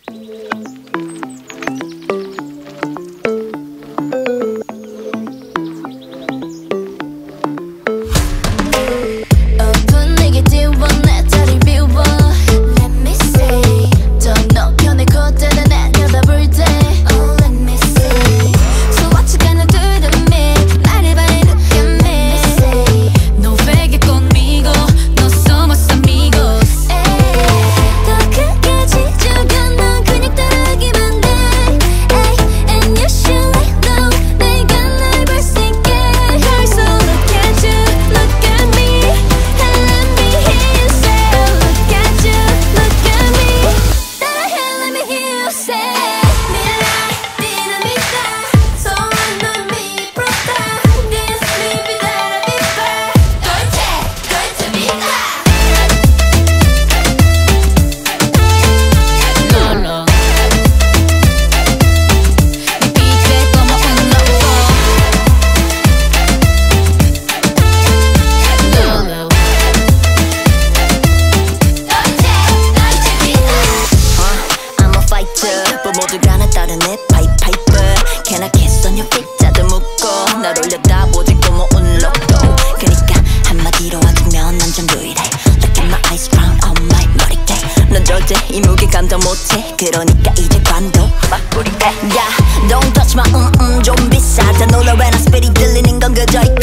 모두가 나 따르네 파이파이프 Can I kiss on your feet 다들 묻고 날 올려다보지 고모은 로또 그니까 한마디로 아주면 난 전부 이래 Look at my eyes brown on my 머리깨 넌 절대 이 무게 감당 못해 그러니까 이제 관둬 막 뿌리대 Yeah don't touch my 좀 비싸다 놀라 when I spit it 들리는 건 그저 이거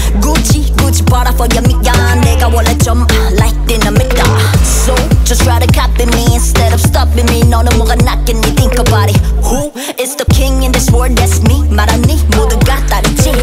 굳이 봐라 for your 미안 내가 원래 좀 like dynamite So just try to copy me instead of stopping me 너는 뭐가 낫겠니 think about it Who is the king in this world that's me 말하니 모두가 따르지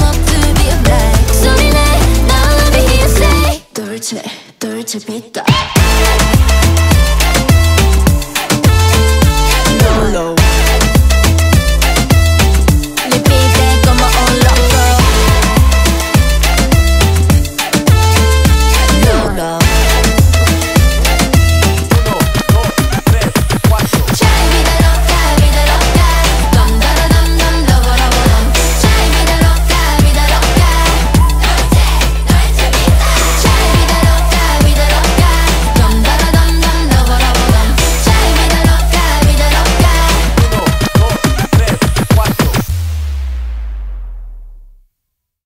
Dolce vita